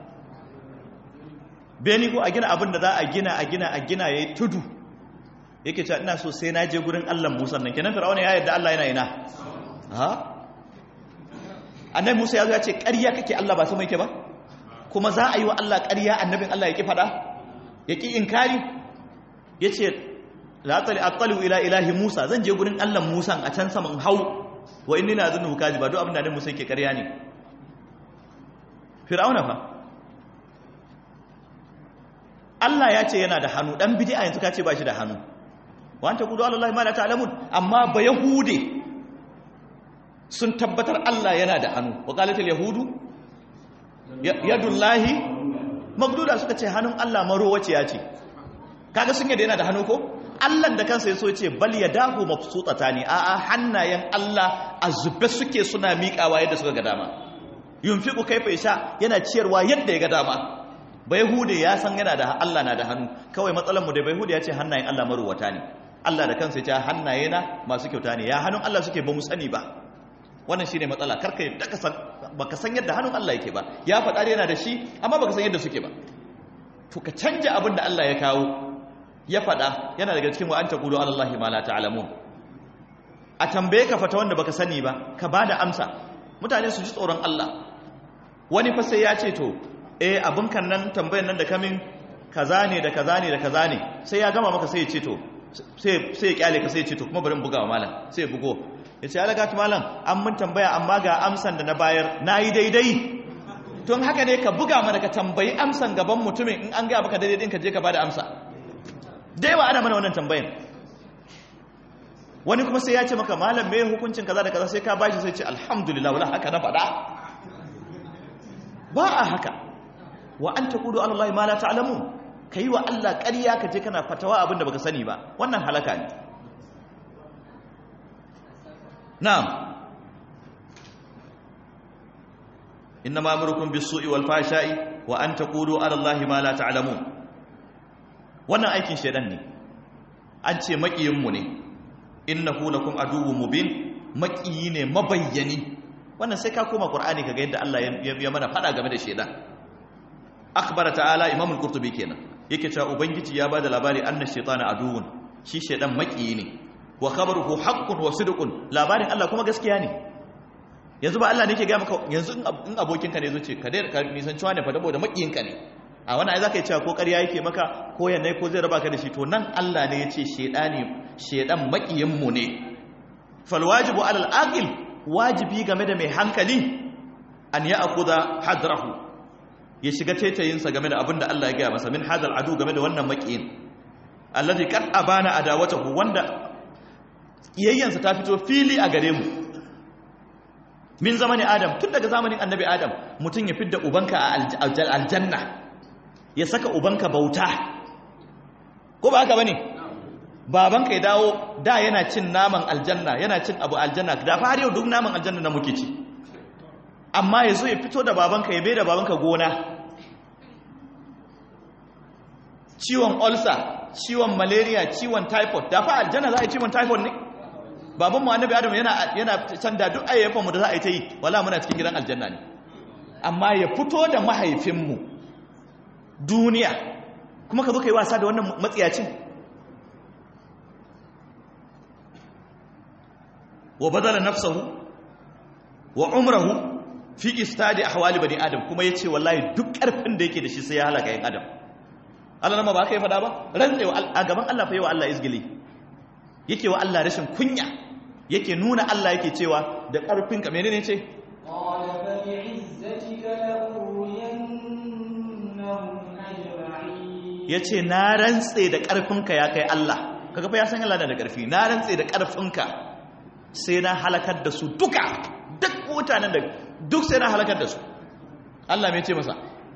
beni ko a gina abin da za a gina a gina a gina yayi tudu yake cewa ina so sai na je gurin Allah Musa nan kenan fir'auna ya yarda Allah yana ina ha annabi Musa ya zo ya ce ƙarya kake Allah ba sama yake ba kuma za a yi wa Allah ƙarya annabin Allah yake fada yake inkari yace la tali attali ila ilahi Musa zan je gurin Allah Musa a can saman hau wa inni la azunnu kaziba duk abin da Musa yake ƙarya ne fir'auna fa Allah ya ce yana da hannu dan bid'a yanzu ka ce ba shi da hannu wa anta qulu allahi ma la ta'lamun amma ba yahude sun tabbatar Allah yana da hannu wa qalatul yahudu yadullahi magduda suka ce hannun Allah marowace ya ce kaga sun yadda yana da hannu ko Allah da kansa yaso ce bal yadahu mabsutatani a a hannayen Allah azube suke suna miƙawa yadda suka ga dama yunfiqu kayfa yasha yana ciyarwa yadda ya ga dama bayhude ya san yana da Allah na da hannu kawai matsalar mu da bayhude ya ce hannayen Allah maruwata ne Allah da kansa ya ce hannaye na masu kyauta ne ya hannun Allah suke ba mu sani ba wannan shine matsala karka yadda ka san baka san yadda hannun Allah yake ba ya faɗa yana da shi amma baka san yadda suke ba to ka canja abin da Allah ya kawo ya faɗa yana daga cikin wa anta qulu alallahi ma la ta'lamun a tambaye ka fata wanda baka sani ba ka bada amsa mutane su ji tsoron Allah wani fa sai ya ce to eh abin kan nan tambayar nan da kamin kaza ne da kaza ne da kaza ne sai ya gama maka sai ya ce to sai sai ya kyale ka sai ya ce to kuma bari in buga wa malam sai ya bugo ya ce alaga malam an mun tambaya amma ga amsan da na bayar nayi daidai don haka ne ka buga mana ka tambayi amsan gaban mutumin in an ga maka daidai din ka je ka bada amsa dai wa ana mana wannan tambayan wani kuma sai ya ce maka malam me hukuncin kaza da kaza sai ka bashi sai ce alhamdulillah wala haka na faɗa ba a haka wa an taqulu ala allahi ma la ta'lamun kai wa Allah ƙarya ka je kana fatawa abinda baka sani ba wannan halaka ne na'am inna ma amurukum bis-su'i wal fahsha'i wa an taqulu ala allahi ma la ta'lamun wannan aikin shedan ne an ce makiyin mu ne innahu lakum aduwwun mubin makiyi ne mabayyani wannan sai ka koma qur'ani kaga yadda Allah ya mana fada game da shedan akhbara ta'ala imam al-qurtubi kenan yake cewa ubangiji ya bada labari anna shaytana aduwwun shi shedan makiyi ne wa khabaruhu haqqun wa sidqun labarin Allah kuma gaskiya ne yanzu ba Allah ne yake ga maka yanzu in abokinka ne yazo ce ka dai ka nisan cewa ne fa dabo da makiyinka ne a wannan ai zaka yi cewa ko ƙarya yake maka ko yanne ko zai raba ka da shi to nan Allah ne yace shedani shedan makiyin mu ne fal wajibu alal aqil wajibi game da mai hankali an ya'khudha hadrahu ya shiga taitayinsa game da abin da Allah ya gaya masa min hadal adu game da wannan makiyin allazi qad abana adawatahu wanda kiyayyansa ta fito fili a gare mu min zamanin adam tun daga zamanin annabi adam mutum ya fidda ubanka a aljanna ya saka ubanka bauta ko ba haka bane babanka ya dawo da yana cin naman aljanna yana cin abu aljanna da fa har yau duk naman aljanna na muke ci amma yazo ya fito da babanka ya bai da babanka gona ciwon ulcer ciwon malaria ciwon typhoid da fa aljanna za a yi ciwon typhoid ne baban mu annabi adam yana yana can da duk ayyukan mu da za a yi ta yi wala muna cikin gidan aljanna ne amma ya fito da mahaifin mu duniya kuma ka zo kai wasa da wannan matsiyacin wa badala nafsahu wa umrahu fi istadi ahwali bani adam kuma yace wallahi duk karfin da yake da shi sai ya halaka yan adam Allah ma ba ka yi fada ba rantsewa a gaban Allah fa yi wa Allah izgili yake wa Allah rashin kunya yake nuna Allah yake cewa da karfin ka menene ce qala fa bi'izzatika la'uriyannahum ajma'in yace na rantse da karfin ka ya kai Allah kaga fa ya san Allah da karfi na rantse da karfin ka sai na halakar da su duka duk mutanen da duk sai na halakar da su Allah mai ce masa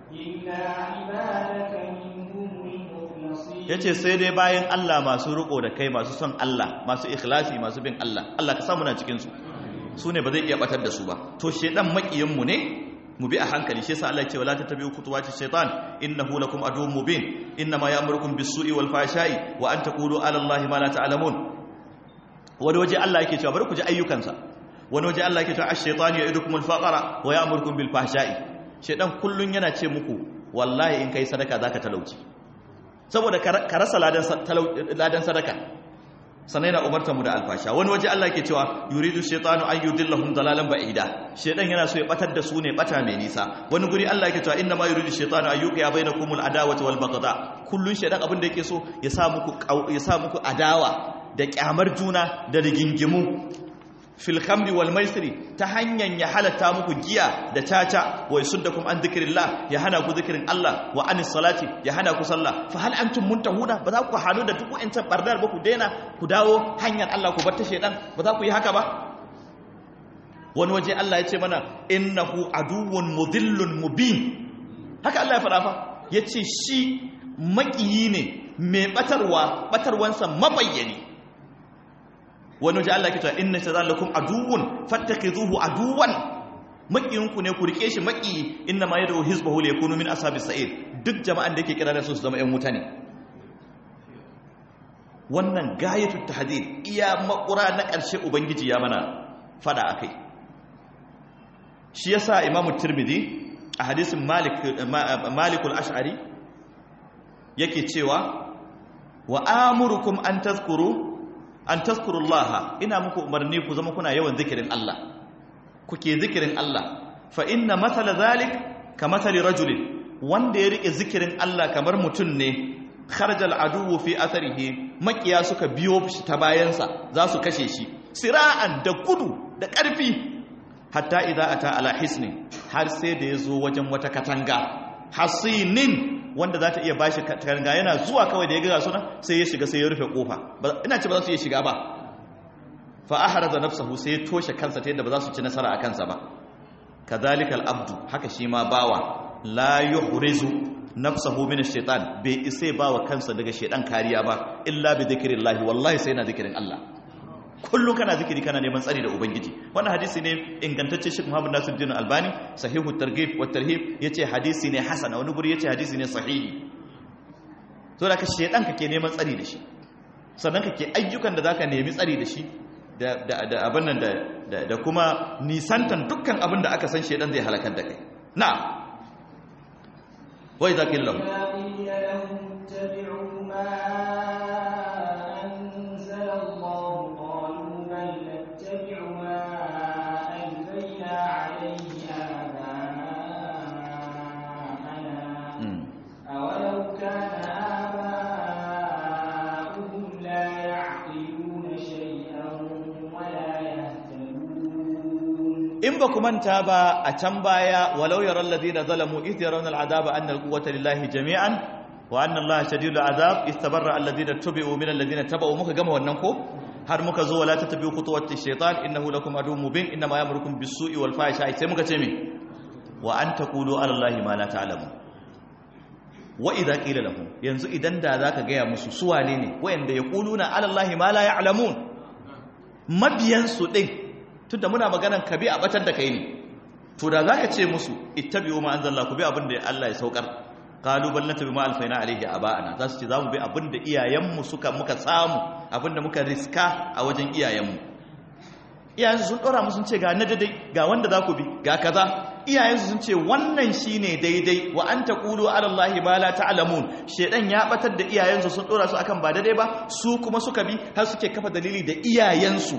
ya ce sai dai bayan Allah masu riko da kai masu son Allah masu ikhlasi masu bin Allah Allah ka samu na cikinsu su ne ba zai iya batar da su ba to shedan makiyinmu ne mu bi a hankali shi yasa Allah ya ce wala tattabi'u khutuwati shaytan innahu lakum aduwwun mubin innama ya'murukum bis-su'i wal fahsha'i wa an taqulu 'ala Allahi ma la ta'lamun wani waje Allah yake cewa bari ku ji ayyukansa wani waje Allah yake cewa ash-shaytanu ya'idukum al-faqra wa ya'murukum bil fahsha'i shedan kullun yana ce muku wallahi in kai sadaka zaka talauci saboda ka rasa ladan sadaka sannan yana umartar mu da alfasha wani waje Allah yake cewa yuridu shaytanu an yudillahum dalalan ba'ida shedan yana so ya batar da su ne bata mai nisa wani guri Allah yake cewa inna ma yuridu shaytanu an yuqiya bainakumul adawata wal baghdha kullun shedan abin da yake so ya sa muku ya sa muku adawa da kyamar juna da rigingimu fil khamri wal maisri ta hanyar ya halatta muku giya da caca wa yasuddakum an dhikrillah ya hana ku zikirin Allah wa anis salati ya hana ku sallah fa hal antum muntahuna ba za ku halu da duk wa'ancan bardar ba ku daina ku dawo hanyar Allah ku bar ta shedan ba za ku yi haka ba wani waje Allah ya ce mana innahu aduwwun mudhillun mubin haka Allah ya faɗa fa yace shi makiyi ne mai batarwa batarwansa mabayyani wani waje Allah ke cewa inna shazalakum aduwwun fattakizuhu aduwwan makiyinku ne ku rike shi maki inna ma yadu hizbahu li yakunu min ashabis sa'ir duk jama'an da yake kira da su su zama ƴan wuta ne wannan gayatut tahdid iya makura na ƙarshe ubangiji ya mana fada akai shi yasa imamu tirmidhi a hadisin malik malikul ash'ari yake cewa wa amurukum an tazkuru an tazkurullaha ina muku umarni ku zama kuna yawan zikirin Allah kuke zikirin Allah fa inna mathala zalik ka mathali rajulin wanda ya rike zikirin Allah kamar mutum ne kharajal aduwwu fi atharihi makiya suka biyo shi ta bayansa za su kashe shi sira'an da gudu da ƙarfi hatta idza ata ala hisni har sai da yazo wajen wata katanga hasinin wanda za ta iya bashi katanga yana zuwa kawai da ya gaza suna sai ya shiga sai ya rufe kofa ina ce ba za su iya shiga ba fa ahraza nafsahu sai ya toshe kansa ta yadda ba za su ci nasara a kansa ba kadhalikal abdu haka shi ma bawa la yuhrizu nafsahu min ash-shaytan bai isai bawa kansa daga shaydan kariya ba illa bi dhikrillah wallahi sai na zikirin Allah kullum kana zikiri kana neman tsari da ubangiji wannan hadisi ne ingantacce Sheikh Muhammad Nasiruddin Albani sahihu targhib wa tarhib yace hadisi ne hasan wani guri yace hadisi ne sahihi to da ka shedan kake neman tsari da shi sannan kake ayyukan da zaka nemi tsari da shi da da da abin nan da da kuma nisantan dukkan abin da aka san shedan zai halakar da kai na'am wa idza qila lahum in ba ku manta ba a can baya walau yaral ladina zalamu idh yarawna al'adaba anna al-quwwata lillahi jami'an wa anna allaha shadidul azab istabarra alladhina tubi'u min alladhina tabu muka gama wannan ko har muka zo wala tatabi'u khutuwati shaytan innahu lakum aduwwun mubin inma ya'murukum bis-su'i wal fahsha'i sai muka ce me wa an taqulu ala allahi ma la ta'lamun wa idha qila lahum yanzu idan da zaka ga ya musu su wane ne wayanda yaquluna ala allahi ma la ya'lamun mabiyan su din tunda muna maganan ka bi a batar da kai ne to da zaka ce musu ittabi'u ma anzalna ku bi abin da Allah ya saukar qalu bal natabi ma alfaina alayhi aba'ana za su ce zamu bi abin da iyayenmu suka muka samu abin da muka riska a wajen iyayenmu iyayensu sun dora musu sun ce ga na daidai ga wanda za ku bi ga kaza iyayensu sun ce wannan shine daidai wa an taqulu ala allahi ma la ta'lamun shedan ya batar da iyayensu sun dora su akan ba daidai ba su kuma suka bi har suke kafa dalili da iyayensu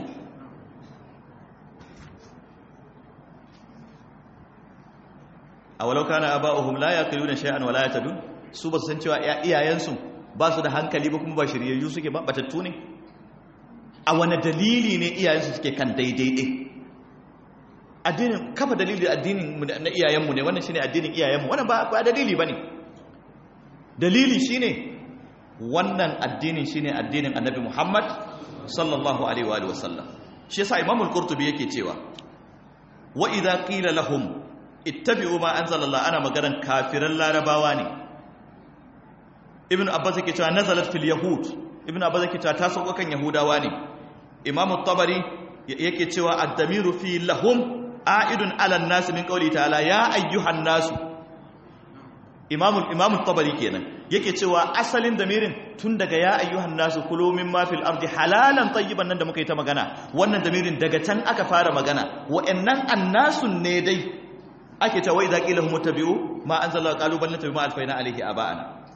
awalau kana aba'uhum la yaqiluna shay'an wa la yatadun su ba su san cewa iyayensu ba su da hankali ba kuma ba shiryayyu suke ba batattu ne a wani dalili ne iyayensu suke kan daidai ɗin addinin kafa dalili addinin na iyayenmu ne wannan shine addinin iyayenmu wannan ba ba dalili bane dalili shine wannan addinin shine addinin Annabi Muhammad sallallahu alaihi wa sallam shi yasa Imam al-Qurtubi yake cewa wa idza qila lahum ittabi'u ma anzalallah, ana maganar kafiran larabawa ne. Ibn Abbas yake cewa nazalat fil yahud, Ibn Abbas yake cewa ta sauka kan yahudawa ne. Imam at-Tabari yake cewa ad-damiru fi lahum a'idun 'ala an-nas min qawli ta'ala ya ayyuhan nas. Imam Imam at-Tabari kenan yake cewa asalin damirin tun daga ya ayyuhan nas kulu mimma fil ardi halalan tayyiban nan da muka yi ta magana, wannan damirin daga can aka fara magana. Wa'annan annasun ne dai ake ta wai zaqi lahum tabi'u ma anzala qalu bal natabi ma alfaina alayhi aba'ana.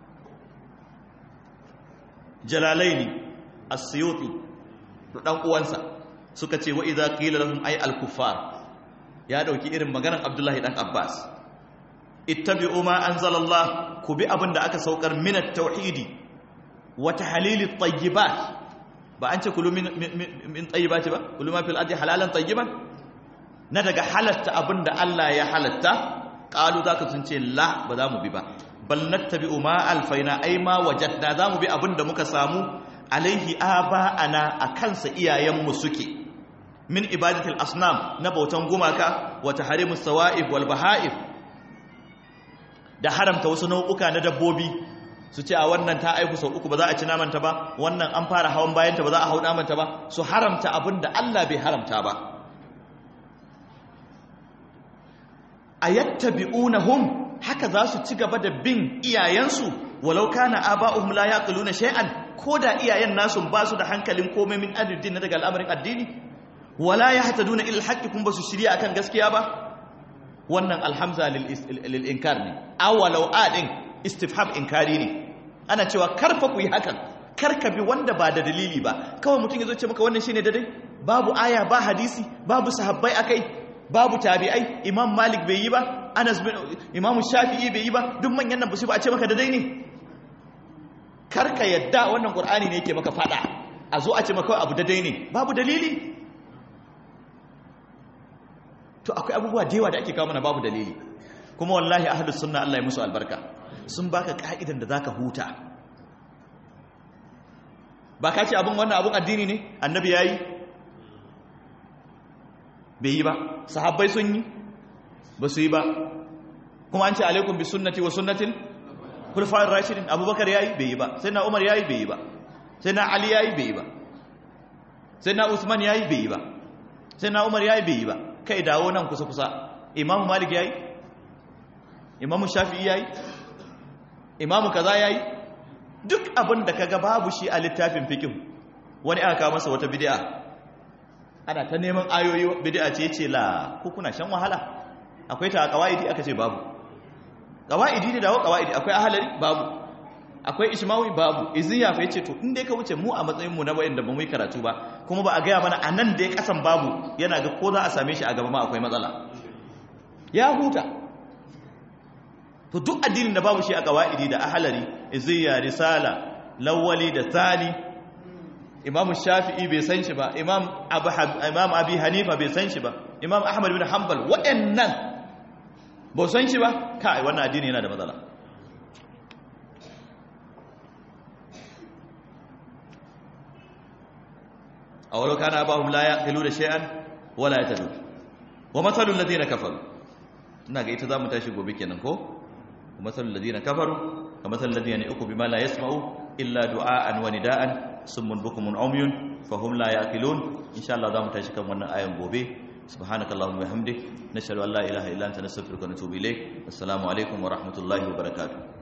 Jalalaini as-Suyuti da dan uwansa suka ce wa idza qila lahum ay al-kuffar, ya dauki irin maganar Abdullahi dan Abbas, ittabi'u ma anzala Allah, ku bi abinda aka saukar min at-tauhidi wa tahlil at-tayyibat. Ba an ce kulu min min tayyibati ba, kulu ma fil ardi halalan tayyiban, na daga halatta abinda Allah ya halatta. Qalu zaka sun ce la, ba za mu bi ba. Bal nattabi'u ma alfaina, ay ma wajadna, za mu bi abinda muka samu alaihi aba'ana, akansa iyayenmu suke, min ibadatil asnam, na bautan gumaka, wa tahrimus sawa'ib wal baha'ib, da haramta wasu nau'uka na dabbobi. Su ce a wannan ta aiku sau uku ba za a ci namanta ba, wannan an fara hawan bayanta ba za a hau namanta ba. Su haramta abinda Allah bai haramta ba. Ayattabi'unahum, haka za su ci gaba da bin iyayensu, walau kana aba'uhum la yaqiluna shay'an, koda iyayen nasu ba su da hankalin komai min addini daga al'amarin addini, wala yahtaduna ila al-haqqi, kun ba su shirya akan gaskiya ba. Wannan alhamza lil inkar ne, awalau adin istifham inkari ne. Ana cewa karfa ku yi hakan, karka bi wanda ba da dalili ba. Kawai mutum yazo ce maka wannan shine daidai, babu aya ba hadisi, babu sahabbai akai, babu tabi'ai. Imam Malik bai yi ba, Anas bin Imam Shafi'i bai yi ba, duk manyan nan ba su ba a ce maka daidai ne. Karka yadda wannan Qur'ani ne yake maka fada, a zo a ce maka abu daidai ne, babu dalili. To akwai abubuwa da yawa da ake kawo mana babu dalili. Kuma wallahi ahlus sunna Allah ya musu albarka, sun baka ka'idan da zaka huta. Ba ka ce abun wannan abun addini ne, annabi yayi bai yi ba, sahabbai sun yi ba su yi ba. Kuma an ce alaikum bi sunnati wa sunnatil khulafa'ir rashidin, Abubakar yayi bai yi ba, sayyidina Umar yayi bai yi ba, sayyidina Ali yayi bai yi ba, sayyidina Usman yayi bai yi ba, sayyidina Umar yayi bai yi ba. Kai dawo nan kusa kusa, Imam Malik yayi, Imam Shafi'i yayi, Imam kaza yayi. Duk abin da kaga babu shi a littafin fiqh, wani aka kawo masa wata bid'a, ana ta neman ayoyi, bid'a ce ce la, ku kuna shan wahala. Akwai ta a qawaidi, aka ce babu. Qawaidi ne dawo qawaidi, akwai ahlari babu, akwai ishmawi babu, iziya fa yace to in dai ka wuce mu a matsayin mu na wayanda ba mu yi karatu ba, kuma ba a gaya mana anan da ya kasan babu, yana ga ko za a same shi a gaba ma akwai matsala, ya huta. To duk addinin da babu shi a qawaidi da ahlari, iziya, risala, lawali da thani, Imam Shafi'i bai san shi ba, Imam Abu Imam Abi Hanifa bai san shi ba, Imam Ahmad bin Hanbal, waɗannan ba san shi ba, kai wannan addini yana da matsala. أولو كان آباؤهم لا يأكلون شيئا ولا يهتدون ومثل الذين كفروا ina ga ita zamu tashi gobe kenan ko ومثل الذين كفروا كمثل الذين يأكلون بما لا يسمعوا إلا دعاء ونداء صم بكم عمي فهم لا يأكلون إن شاء الله zamu tashi kan wannan ayan gobe سبحانك اللهم وبحمدك نشهد أن لا إله إلا أنت نستغفرك ونتوب إليك السلام عليكم ورحمة الله وبركاته